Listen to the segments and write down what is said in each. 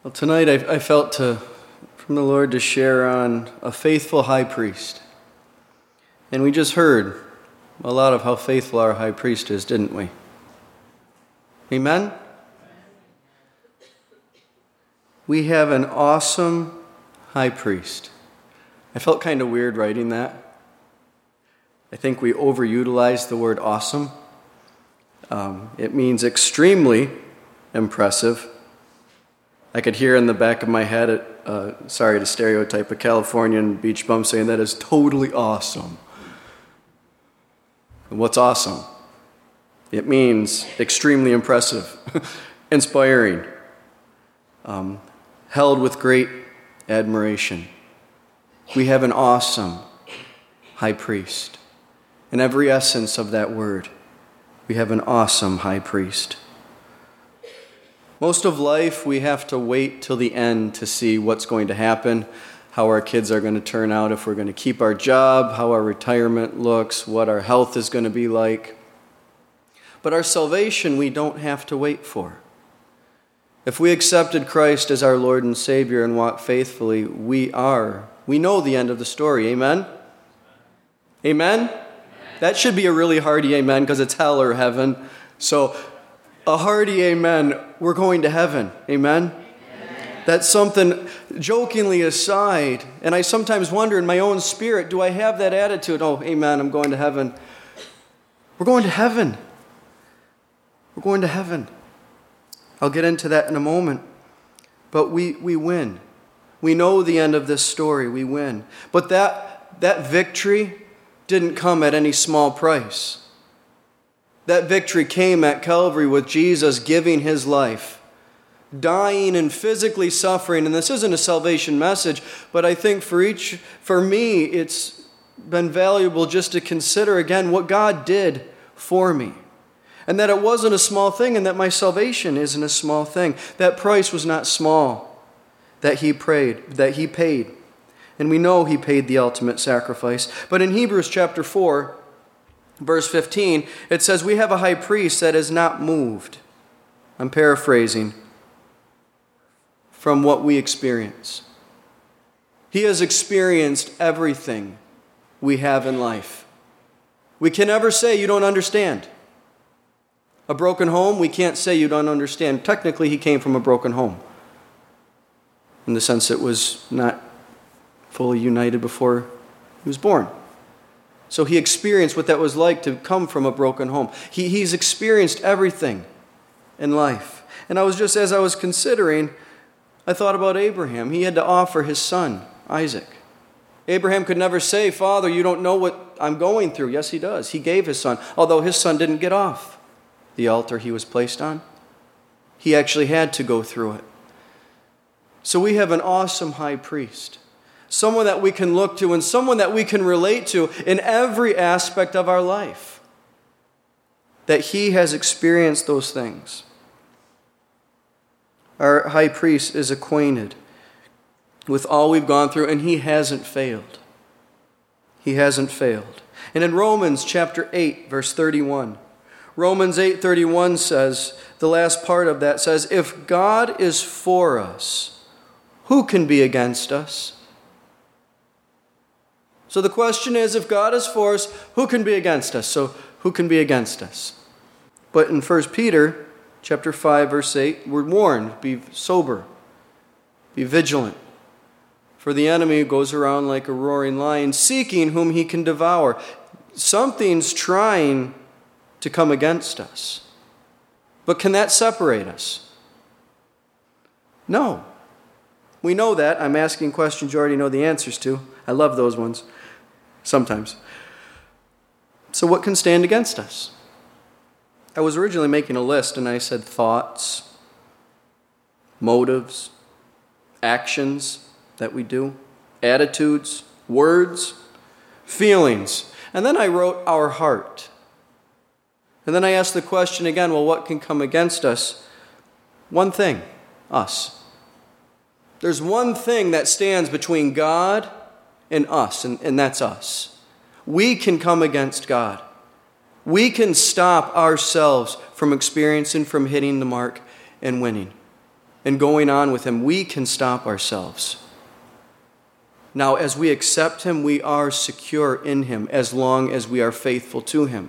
Well, tonight I felt from the Lord to share on a faithful high priest. And we just heard a lot of how faithful our high priest is, didn't we? Amen? We have an awesome high priest. I felt kind of weird writing that. I think we overutilized the word awesome. It means extremely impressive. I could hear in the back of my head, sorry to stereotype, a Californian beach bum saying that is totally awesome. And what's awesome? It means extremely impressive, inspiring, held with great admiration. We have an awesome high priest. In every essence of that word, we have an awesome high priest. Most of life, we have to wait till the end to see what's going to happen, how our kids are going to turn out, if we're going to keep our job, how our retirement looks, what our health is going to be like. But our salvation, we don't have to wait for. If we accepted Christ as our Lord and Savior and walk faithfully, we know the end of the story. Amen? Amen? That should be a really hearty amen because it's hell or heaven. So, a hearty amen, we're going to heaven. Amen? That's something, jokingly aside, and I sometimes wonder in my own spirit, do I have that attitude? Oh, amen, I'm going to heaven. We're going to heaven. We're going to heaven. I'll get into that in a moment. But we win. We know the end of this story. We win. But that victory didn't come at any small price. That victory came at Calvary with Jesus giving his life, dying and physically suffering. And this isn't a salvation message, but I think for me, it's been valuable just to consider again what God did for me. And that it wasn't a small thing, and that my salvation isn't a small thing. That price was not small that he paid. And we know he paid the ultimate sacrifice. But in Hebrews chapter 4, verse 15, it says, we have a high priest that is not moved. I'm paraphrasing from what we experience. He has experienced everything we have in life. We can never say you don't understand. A broken home, we can't say you don't understand. Technically, he came from a broken home, in the sense it was not fully united before he was born. So he experienced what that was like to come from a broken home. He's experienced everything in life. And as I was considering, I thought about Abraham. He had to offer his son, Isaac. Abraham could never say, Father, you don't know what I'm going through. Yes, he does. He gave his son, although his son didn't get off the altar he was placed on. He actually had to go through it. So we have an awesome high priest. Someone that we can look to and someone that we can relate to in every aspect of our life. That he has experienced those things. Our high priest is acquainted with all we've gone through, and he hasn't failed. He hasn't failed. And in Romans chapter 8, verse 31, Romans 8:31 says, the last part of that says, if God is for us, who can be against us? So the question is, if God is for us, who can be against us? So who can be against us? But in 1 Peter chapter 5, verse 8, we're warned, be sober, be vigilant. For the enemy goes around like a roaring lion, seeking whom he can devour. Something's trying to come against us. But can that separate us? No. We know that. I'm asking questions you already know the answers to. I love those ones. Sometimes. So what can stand against us? I was originally making a list and I said thoughts, motives, actions that we do, attitudes, words, feelings. And then I wrote our heart. And then I asked the question again, well, what can come against us? One thing, us. There's one thing that stands between God and us, and that's us. We can come against God. We can stop ourselves from experiencing, from hitting the mark and winning. and going on with Him, we can stop ourselves. Now, as we accept Him, we are secure in Him as long as we are faithful to Him.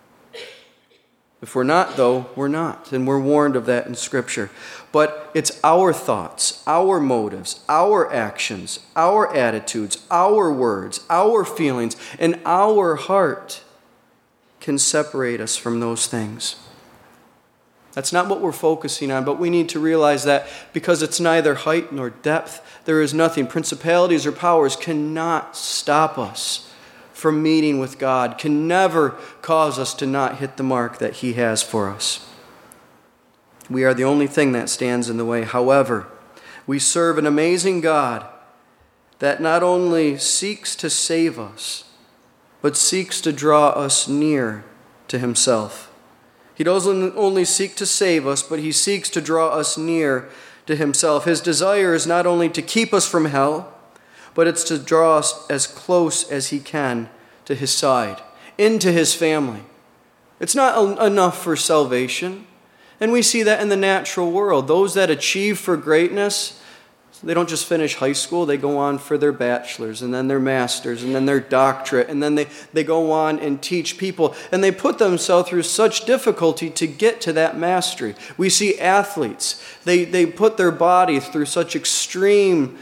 If we're not, though, we're not. And we're warned of that in Scripture. But it's our thoughts, our motives, our actions, our attitudes, our words, our feelings, and our heart can separate us from those things. That's not what we're focusing on, but we need to realize that because it's neither height nor depth, there is nothing. Principalities or powers cannot stop us from meeting with God, can never cause us to not hit the mark that He has for us. We are the only thing that stands in the way. However, we serve an amazing God that not only seeks to save us, but seeks to draw us near to Himself. He doesn't only seek to save us, but He seeks to draw us near to Himself. His desire is not only to keep us from hell, but it's to draw us as close as He can to His side, into His family. It's not enough for salvation. And we see that in the natural world. Those that achieve for greatness, they don't just finish high school, they go on for their bachelor's and then their master's and then their doctorate, and then they go on and teach people, and they put themselves through such difficulty to get to that mastery. We see athletes, they put their body through such extreme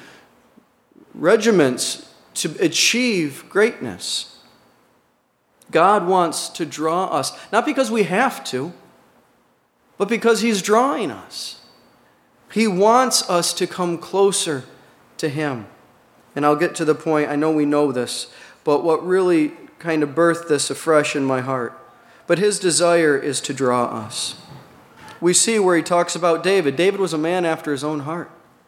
regiments to achieve greatness. God wants to draw us, not because we have to, but because He's drawing us. He wants us to come closer to Him. And I'll get to the point, I know we know this, but what really kind of birthed this afresh in my heart. But His desire is to draw us. We see where He talks about David. David was a man after His own heart.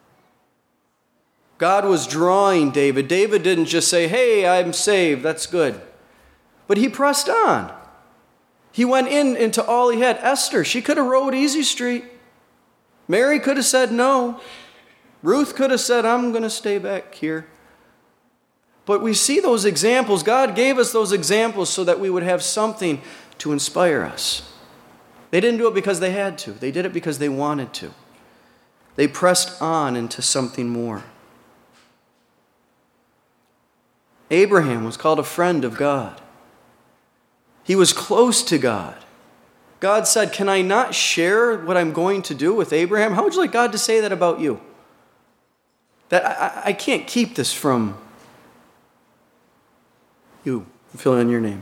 God was drawing David. David didn't just say, hey, I'm saved, that's good. But he pressed on. He went into all he had. Esther, she could have rode easy street. Mary could have said no. Ruth could have said, I'm going to stay back here. But we see those examples. God gave us those examples so that we would have something to inspire us. They didn't do it because they had to. They did it because they wanted to. They pressed on into something more. Abraham was called a friend of God. He was close to God. God said, can I not share what I'm going to do with Abraham? How would you like God to say that about you? That I can't keep this from you. Fill in your name.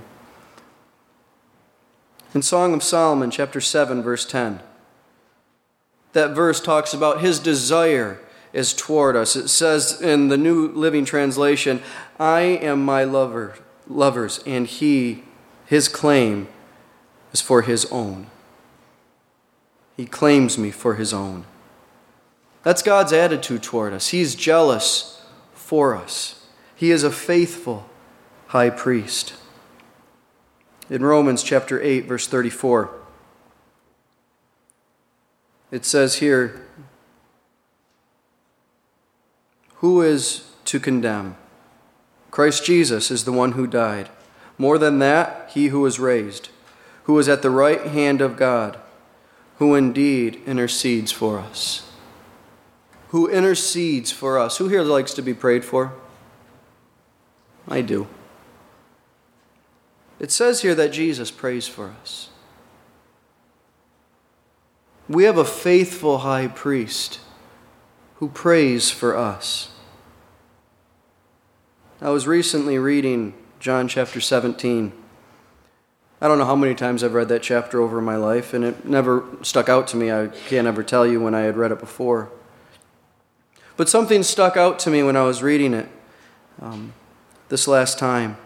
In Song of Solomon, chapter 7, verse 10, that verse talks about His desire is toward us. It says in the New Living Translation, I am my lover's, and His claim is for His own. He claims me for His own. That's God's attitude toward us. He's jealous for us. He is a faithful high priest. In Romans chapter 8, verse 34, it says here, who is to condemn? Christ Jesus is the one who died. More than that, He who was raised, who is at the right hand of God, who indeed intercedes for us. Who intercedes for us. Who here likes to be prayed for? I do. It says here that Jesus prays for us. We have a faithful high priest who prays for us. I was recently reading John chapter 17. I don't know how many times I've read that chapter over in my life, and it never stuck out to me. I can't ever tell you when I had read it before. But something stuck out to me when I was reading it this last time.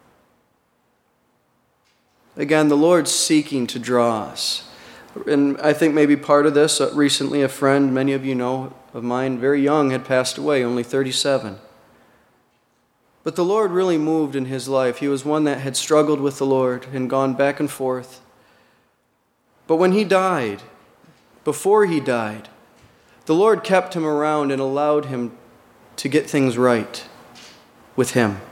Again, the Lord's seeking to draw us. And I think maybe part of this, recently a friend, many of you know of mine, very young, had passed away, only 37. But the Lord really moved in his life. He was one that had struggled with the Lord and gone back and forth. But when he died, before he died, the Lord kept him around and allowed him to get things right with Him.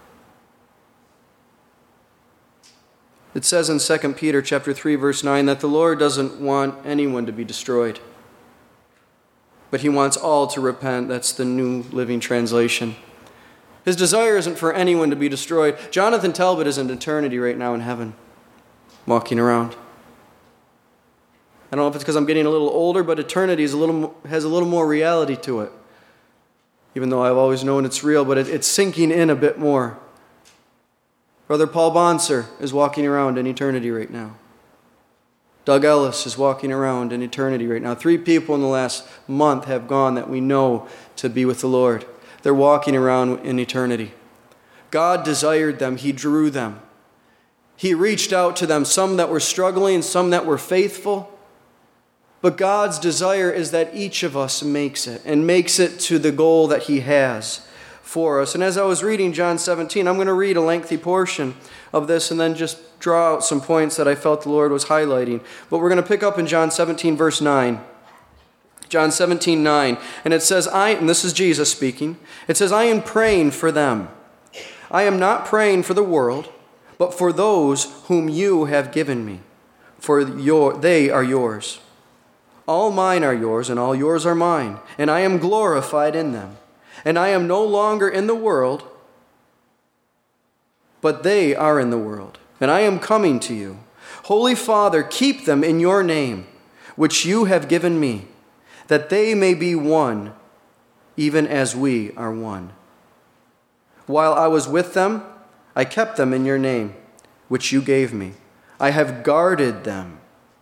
It says in 2 Peter chapter 3, verse 9, that the Lord doesn't want anyone to be destroyed, but he wants all to repent. That's the New Living Translation. His desire isn't for anyone to be destroyed. Jonathan Talbot is in eternity right now in heaven, walking around. I don't know if it's because I'm getting a little older, but eternity has a little more reality to it. Even though I've always known it's real, but it's sinking in a bit more. Brother Paul Bonser is walking around in eternity right now. Doug Ellis is walking around in eternity right now. 3 people in the last month have gone that we know to be with the Lord. They're walking around in eternity. God desired them. He drew them. He reached out to them, some that were struggling, some that were faithful. But God's desire is that each of us makes it, and makes it to the goal that he has for us. And as I was reading John 17, I'm going to read a lengthy portion of this and then just draw out some points that I felt the Lord was highlighting. But we're going to pick up in John 17, verse 9. John 17, 9. And it says, and this is Jesus speaking, it says, I am praying for them. I am not praying for the world, but for those whom you have given me, for they are yours. All mine are yours, and all yours are mine, and I am glorified in them. And I am no longer in the world, but they are in the world, and I am coming to you. Holy Father, keep them in your name, which you have given me, that they may be one, even as we are one. While I was with them, I kept them in your name, which you gave me. I have guarded them.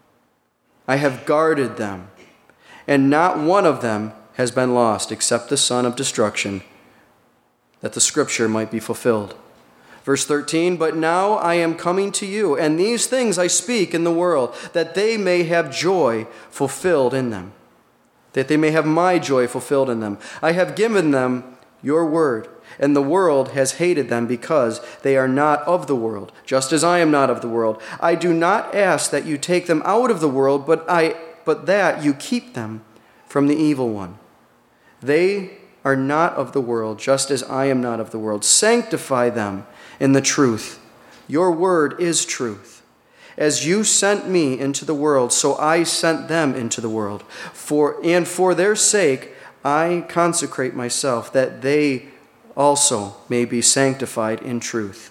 I have guarded them, and not one of them has been lost except the son of destruction, that the scripture might be fulfilled. Verse 13, but now I am coming to you, and these things I speak in the world, that they may have joy fulfilled in them, that they may have my joy fulfilled in them. I have given them your word, and the world has hated them because they are not of the world, just as I am not of the world. I do not ask that you take them out of the world, but that you keep them from the evil one. They are not of the world, just as I am not of the world. Sanctify them in the truth. Your word is truth. As you sent me into the world, so I sent them into the world. For their sake I consecrate myself, that they also may be sanctified in truth.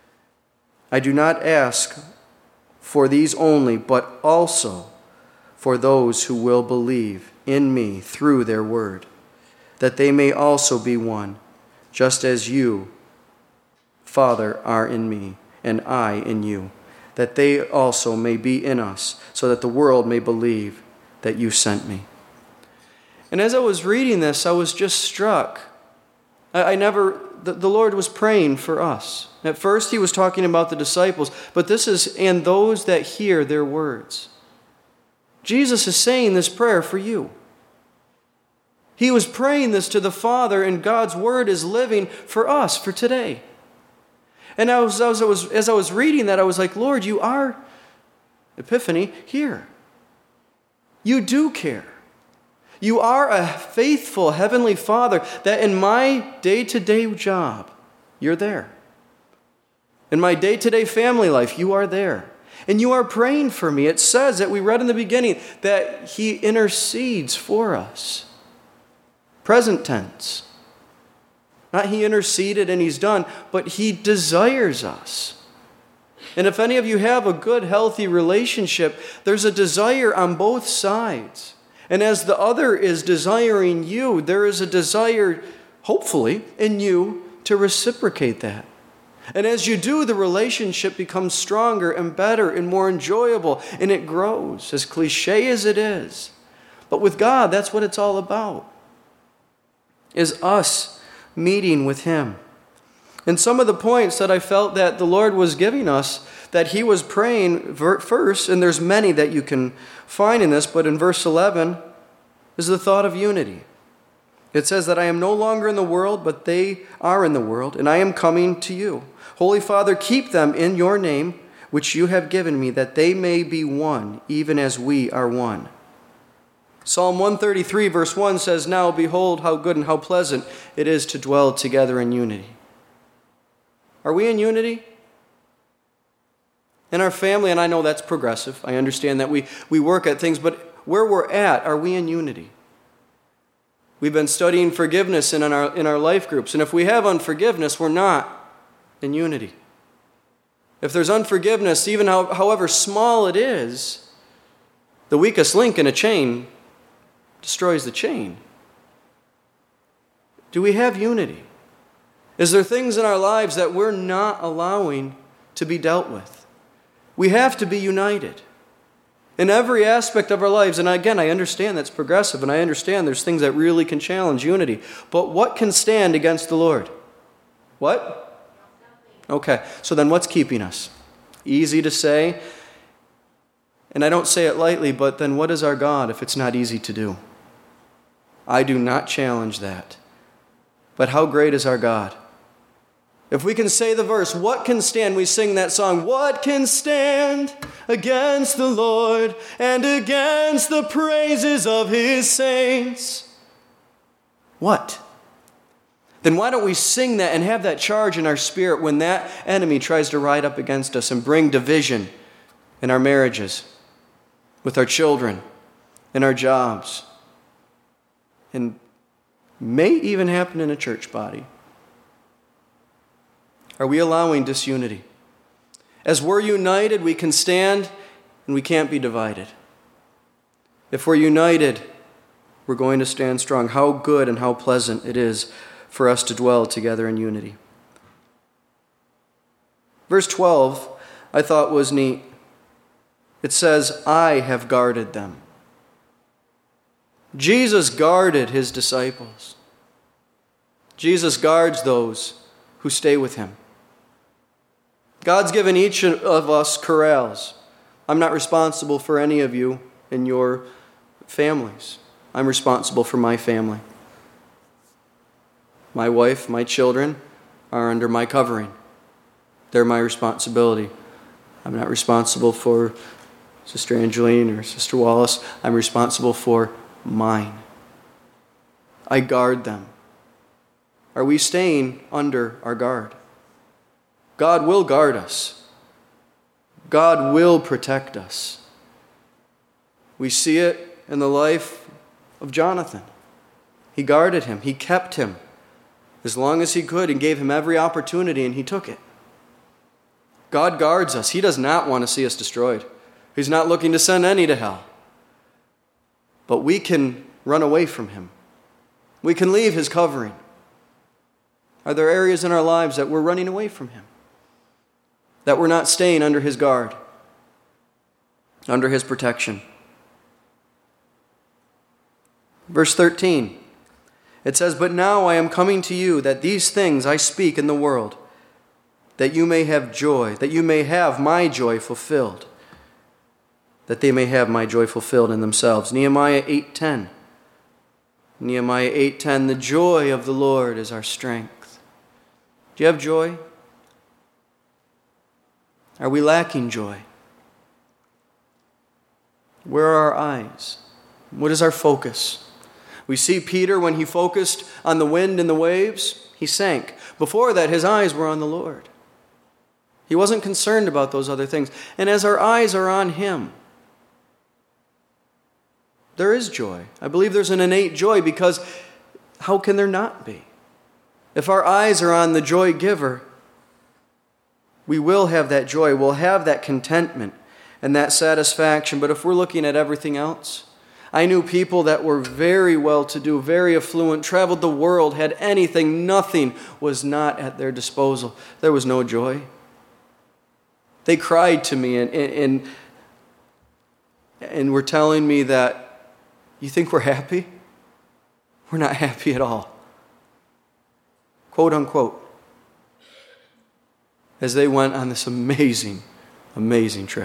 I do not ask for these only, but also for those who will believe in me through their word, that they may also be one, just as you, Father, are in me, and I in you, that they also may be in us, so that the world may believe that you sent me. And as I was reading this, I was just struck. The Lord was praying for us. At first, he was talking about the disciples, but this is, and those that hear their words. Jesus is saying this prayer for you. He was praying this to the Father, and God's word is living for us for today. And as I was reading that, I was like, Lord, you are, Epiphany, here. You do care. You are a faithful Heavenly Father that in my day-to-day job, you're there. In my day-to-day family life, you are there. And you are praying for me. It says that we read in the beginning that he intercedes for us. Present tense. Not he interceded and he's done, but he desires us. And if any of you have a good, healthy relationship, there's a desire on both sides. And as the other is desiring you, there is a desire, hopefully, in you to reciprocate that. And as you do, the relationship becomes stronger and better and more enjoyable, and it grows, as cliche as it is. But with God, that's what it's all about, is us meeting with him. And some of the points that I felt that the Lord was giving us, that he was praying first, and there's many that you can find in this, but in verse 11 is the thought of unity. It says that I am no longer in the world, but they are in the world, and I am coming to you. Holy Father, keep them in your name, which you have given me, that they may be one, even as we are one. Psalm 133, verse 1 says, now behold how good and how pleasant it is to dwell together in unity. Are we in unity? In our family, and I know that's progressive. I understand that we work at things, but where we're at, are we in unity? We've been studying forgiveness in our life groups. And if we have unforgiveness, we're not in unity. If there's unforgiveness, even however small it is, the weakest link in a chain destroys the chain. Do we have unity? Is there things in our lives that we're not allowing to be dealt with? We have to be united in every aspect of our lives. And again, I understand that's progressive, and I understand there's things that really can challenge unity. But what can stand against the Lord? What? Okay, so then what's keeping us? Easy to say, and I don't say it lightly, but then what is our God if it's not easy to do? I do not challenge that. But how great is our God? If we can say the verse, what can stand? We sing that song, what can stand against the Lord and against the praises of his saints? What? Then why don't we sing that and have that charge in our spirit when that enemy tries to ride up against us and bring division in our marriages, with our children, in our jobs, and may even happen in a church body? Are we allowing disunity? As we're united, we can stand and we can't be divided. If we're united, we're going to stand strong. How good and how pleasant it is for us to dwell together in unity. Verse 12, I thought was neat. It says, I have guarded them. Jesus guarded his disciples. Jesus guards those who stay with him. God's given each of us corrals. I'm not responsible for any of you in your families. I'm responsible for my family. My wife, my children are under my covering. They're my responsibility. I'm not responsible for Sister Angeline or Sister Wallace. I'm responsible for mine. I guard them. Are we staying under our guard? God will guard us. God will protect us. We see it in the life of Jonathan. He guarded him. He kept him as long as he could and gave him every opportunity, and he took it. God guards us. He does not want to see us destroyed. He's not looking to send any to hell. But we can run away from him. We can leave his covering. Are there areas in our lives that we're running away from him? That we're not staying under his guard, under his protection? Verse 13, it says, But now I am coming to you, that these things I speak in the world, that you may have joy, that you may have my joy fulfilled, that they may have my joy fulfilled in themselves. Nehemiah 8:10. Nehemiah 8:10, the joy of the Lord is our strength. Do you have joy? Are we lacking joy? Where are our eyes? What is our focus? We see Peter, when he focused on the wind and the waves, he sank. Before that, his eyes were on the Lord. He wasn't concerned about those other things. And as our eyes are on him, there is joy. I believe there's an innate joy, because how can there not be? If our eyes are on the joy giver, we will have that joy. We'll have that contentment and that satisfaction. But if we're looking at everything else, I knew people that were very well-to-do, very affluent, traveled the world, had anything. Nothing was not at their disposal. There was no joy. They cried to me and were telling me that, you think we're happy? We're not happy at all. Quote unquote. As they went on this amazing, amazing trip.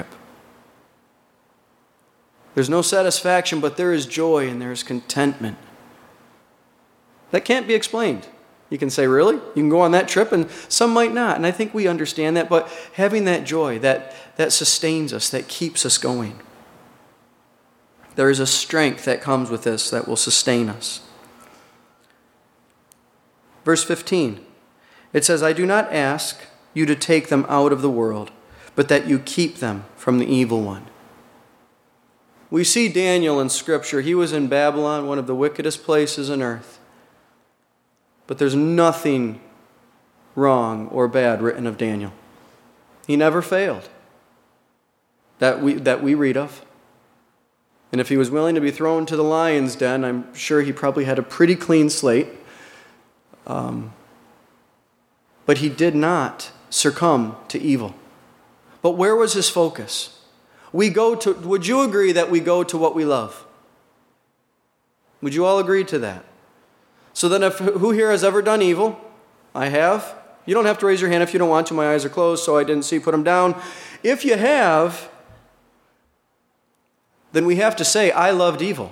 There's no satisfaction, but there is joy and there is contentment. That can't be explained. You can say, really? You can go on that trip? And some might not. And I think we understand that. But having that joy, that sustains us, that keeps us going. There is a strength that comes with this that will sustain us. Verse 15. It says, I do not ask you to take them out of the world, but that you keep them from the evil one. We see Daniel in Scripture. He was in Babylon, one of the wickedest places on earth. But there's nothing wrong or bad written of Daniel. He never failed that we read of. And if he was willing to be thrown to the lion's den, I'm sure he probably had a pretty clean slate. But he did not succumb to evil. But where was his focus? Would you agree that we go to what we love? Would you all agree to that? So then who here has ever done evil? I have. You don't have to raise your hand if you don't want to. My eyes are closed, so I didn't see. Put them down. If you have, then we have to say, I loved evil.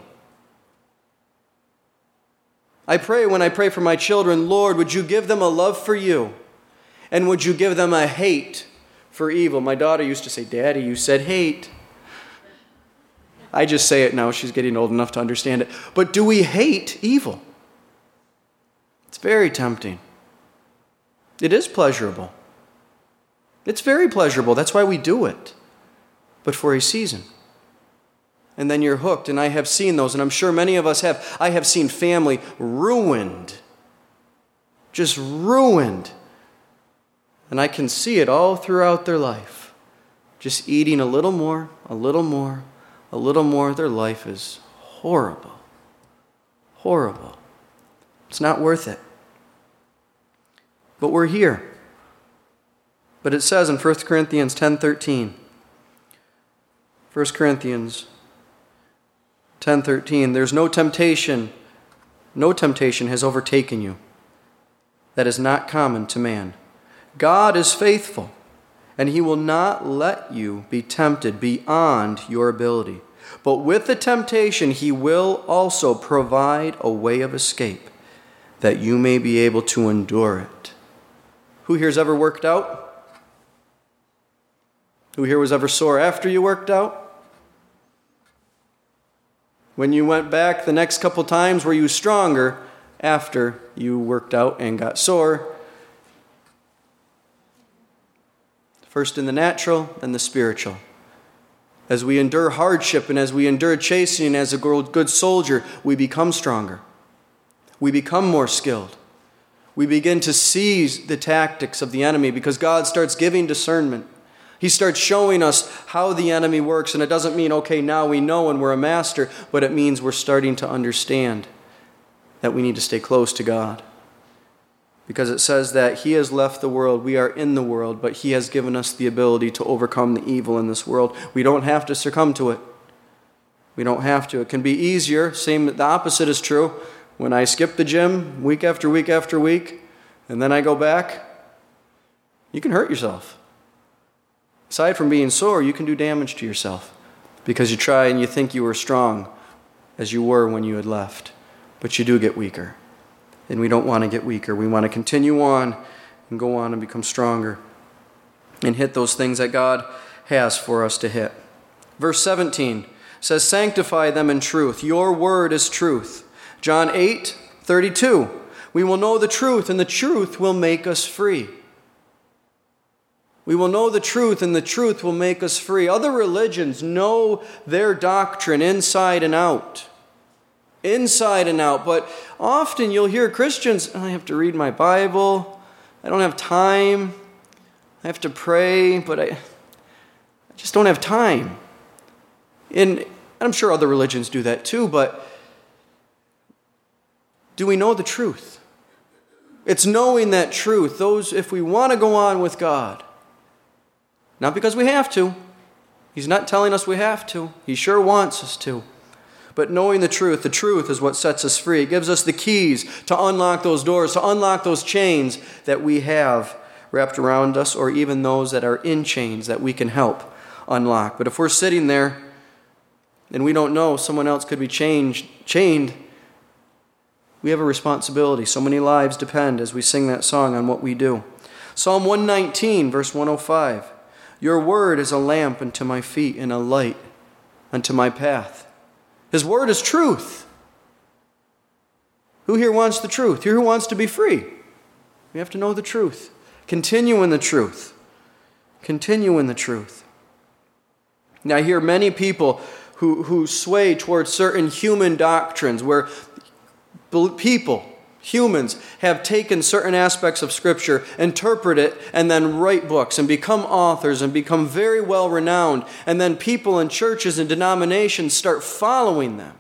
I pray when I pray for my children, Lord, would you give them a love for you? And would you give them a hate for evil? My daughter used to say, Daddy, you said hate. I just say it now. She's getting old enough to understand it. But do we hate evil? It's very tempting. It is pleasurable. It's very pleasurable. That's why we do it. But for a season. And then you're hooked. And I have seen those, and I'm sure many of us have. I have seen family ruined. Just ruined. And I can see it all throughout their life. Just eating a little more, a little more, a little more. Their life is horrible. Horrible. It's not worth it. But we're here. But it says in 1 Corinthians 10:13, 1 Corinthians 10:13, there's no temptation has overtaken you that is not common to man. God is faithful, and he will not let you be tempted beyond your ability. But with the temptation, he will also provide a way of escape, that you may be able to endure it. Who here's ever worked out? Who here was ever sore after you worked out? When you went back the next couple times, were you stronger after you worked out and got sore? First in the natural, then the spiritual. As we endure hardship and as we endure chastening as a good soldier, we become stronger. We become more skilled. We begin to seize the tactics of the enemy because God starts giving discernment. He starts showing us how the enemy works, and it doesn't mean, okay, now we know and we're a master, but it means we're starting to understand that we need to stay close to God. Because it says that he has left the world, we are in the world, but he has given us the ability to overcome the evil in this world. We don't have to succumb to it. We don't have to. It can be easier. The opposite is true. When I skip the gym week after week after week, and then I go back, you can hurt yourself. Aside from being sore, you can do damage to yourself because you try and you think you were strong as you were when you had left. But you do get weaker. And we don't want to get weaker. We want to continue on and go on and become stronger and hit those things that God has for us to hit. Verse 17 says, sanctify them in truth. Your word is truth. John 8:32. We will know the truth, and the truth will make us free. We will know the truth, and the truth will make us free. Other religions know their doctrine inside and out. Inside and out. But often you'll hear Christians, I have to read my Bible. I don't have time. I have to pray, but I just don't have time. And I'm sure other religions do that too, but do we know the truth? It's knowing that truth. If we want to go on with God, not because we have to. He's not telling us we have to. He sure wants us to. But knowing the truth is what sets us free. It gives us the keys to unlock those doors, to unlock those chains that we have wrapped around us, or even those that are in chains that we can help unlock. But if we're sitting there and we don't know someone else could be chained, we have a responsibility. So many lives depend, as we sing that song, on what we do. Psalm 119, verse 105. Your word is a lamp unto my feet and a light unto my path. His word is truth. Who here wants the truth? Who wants to be free? We have to know the truth. Continue in the truth. Continue in the truth. Now I hear many people who sway towards certain human doctrines where humans have taken certain aspects of Scripture, interpret it, and then write books and become authors and become very well renowned. And then people in churches and denominations start following them.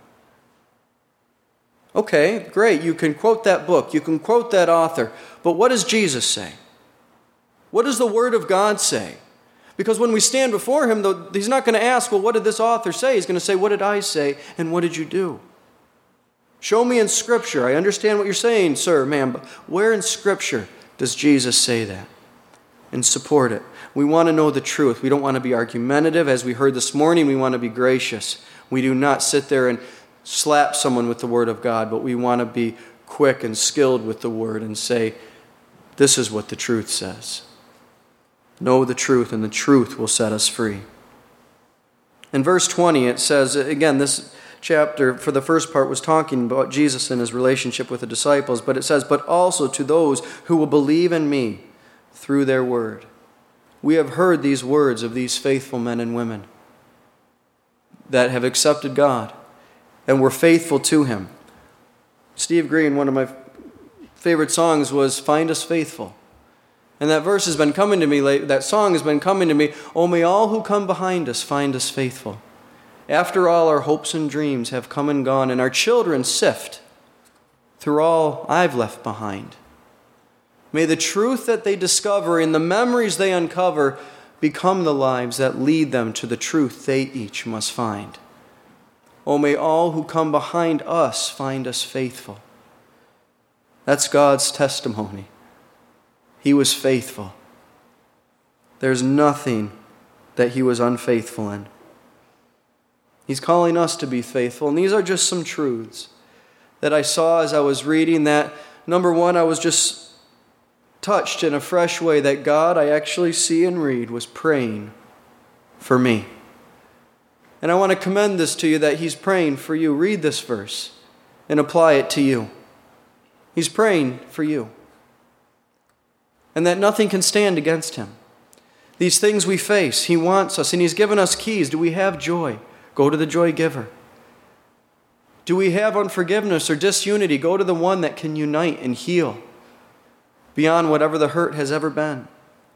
Okay, great. You can quote that book. You can quote that author. But what does Jesus say? What does the Word of God say? Because when we stand before Him, He's not going to ask, well, what did this author say? He's going to say, what did I say and what did you do? Show me in Scripture. I understand what you're saying, sir, ma'am, but where in Scripture does Jesus say that? And support it. We want to know the truth. We don't want to be argumentative. As we heard this morning, we want to be gracious. We do not sit there and slap someone with the Word of God, but we want to be quick and skilled with the Word and say, this is what the truth says. Know the truth, and the truth will set us free. In verse 20, it says, again, this chapter, for the first part, was talking about Jesus and His relationship with the disciples, but it says, but also to those who will believe in me through their word. We have heard these words of these faithful men and women that have accepted God and were faithful to Him. Steve Green, one of my favorite songs was Find Us Faithful. And that verse has been coming to me, that song has been coming to me, oh, may all who come behind us find us faithful. After all, our hopes and dreams have come and gone, and our children sift through all I've left behind. May the truth that they discover and the memories they uncover become the lives that lead them to the truth they each must find. Oh, may all who come behind us find us faithful. That's God's testimony. He was faithful. There's nothing that He was unfaithful in. He's calling us to be faithful. And these are just some truths that I saw as I was reading that, number one, I was just touched in a fresh way that God, I actually see and read, was praying for me. And I want to commend this to you that He's praying for you. Read this verse and apply it to you. He's praying for you. And that nothing can stand against Him. These things we face, He wants us, and He's given us keys. Do we have joy? Go to the joy giver. Do we have unforgiveness or disunity? Go to the one that can unite and heal beyond whatever the hurt has ever been.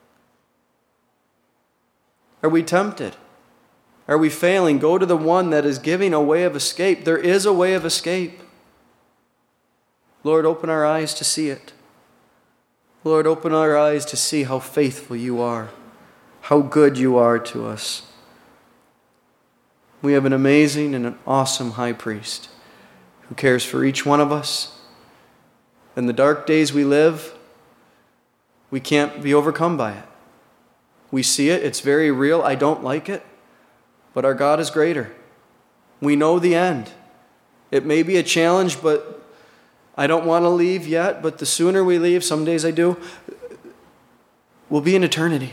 Are we tempted? Are we failing? Go to the one that is giving a way of escape. There is a way of escape. Lord, open our eyes to see it. Lord, open our eyes to see how faithful You are, how good You are to us. We have an amazing and an awesome high priest who cares for each one of us. In the dark days we live, we can't be overcome by it. We see it, it's very real. I don't like it, but our God is greater. We know the end. It may be a challenge, but I don't want to leave yet, but the sooner we leave, some days I do, we'll be in eternity.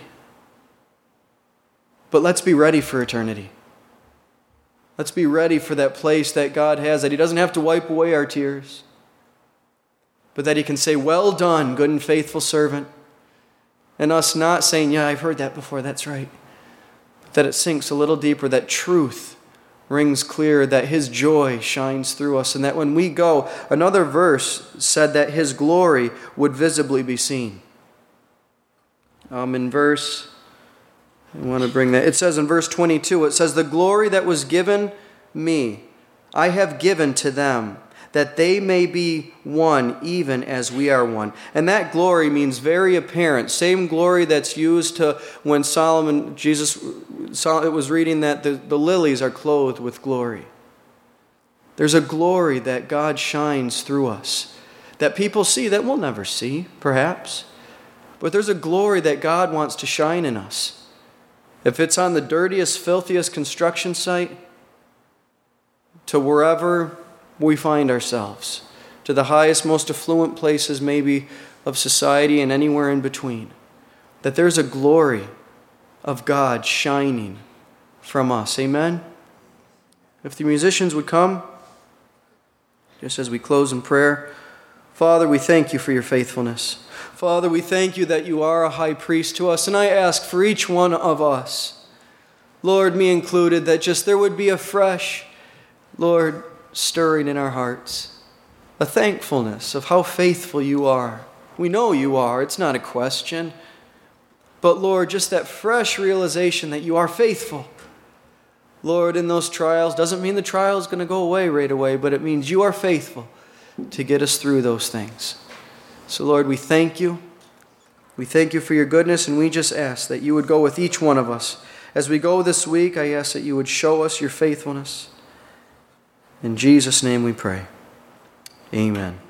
But let's be ready for eternity. Let's be ready for that place that God has, that He doesn't have to wipe away our tears, but that He can say, well done, good and faithful servant. And us not saying, yeah, I've heard that before, that's right. But that it sinks a little deeper, that truth rings clear, that His joy shines through us, and that when we go, another verse said that His glory would visibly be seen. I want to bring that. It says in verse 22, it says, the glory that was given me, I have given to them, that they may be one, even as we are one. And that glory means very apparent. Same glory that's used to when it was reading that the lilies are clothed with glory. There's a glory that God shines through us, that people see that we'll never see, perhaps. But there's a glory that God wants to shine in us. If it's on the dirtiest, filthiest construction site, to wherever we find ourselves, to the highest, most affluent places maybe of society and anywhere in between, that there's a glory of God shining from us. Amen? If the musicians would come, just as we close in prayer. Father, we thank You for Your faithfulness. Father, we thank You that You are a high priest to us, and I ask for each one of us, Lord, me included, that just there would be a fresh, Lord, stirring in our hearts, a thankfulness of how faithful you are. We know you are, it's not a question. But Lord, just that fresh realization that you are faithful. Lord, in those trials, doesn't mean the trial is going to go away right away, but it means you are faithful to get us through those things. So Lord, we thank you. We thank you for your goodness, and we just ask that you would go with each one of us. As we go this week, I ask that you would show us your faithfulness. In Jesus' name we pray. Amen.